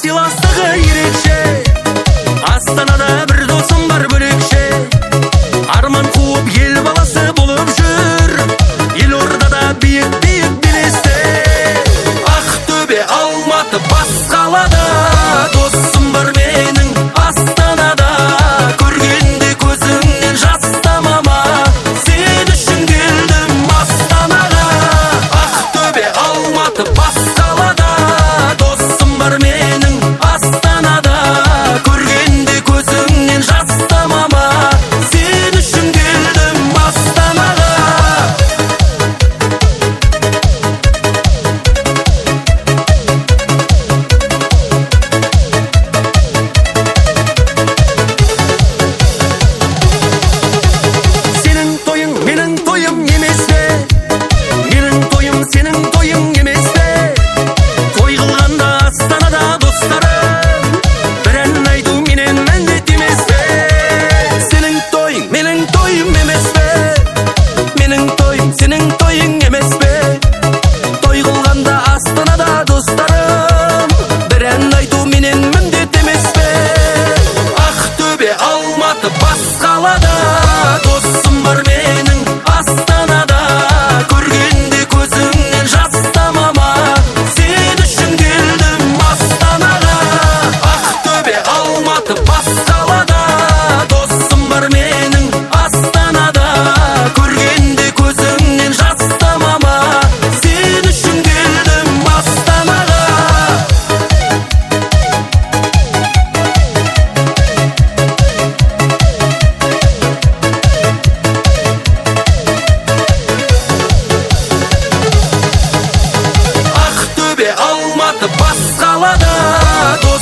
сыйластығы ерекше. Астанада бір досым бар бөлекше. Арман қуып ел баласы болып жүр. Елордада биік-биік белесте. Ақтөбе, Алматы, бас қалада досым бар менің Астанада. Көргенде көзіңнен жас тамама, сен үшін келдім Астанаға. Ақтөбе, Алматы, бас қалада досым бар менің Астанада. Көргенде көзіңнен жас тамама, сен үшін келдім Астанаға. Сенің тойың менің тойым емес пе? Менің тойым сенің тойың емес пе? Той қылғанда Астанада достарым, бір ән айту менен міндет емес пе? Сенің тойың менің тойым емес пе? Менің тойым сенің тойың емес пе? Той қылғанда Астанада достарым, бір ән айту менен міндет емес пе? Ақтөбе, Алматы, бас қалада досым бар менің Астанада. Көргенде көзіңнен жас тамама, сен үшін келдім Астанаға. Ақтөбе, Алматы, бас қалада досым бар менің Астанада. Көргенде көзіңнен жас тамама, сен үшін келдім Астанаға. Ақтөбе, Алматы, бас қалада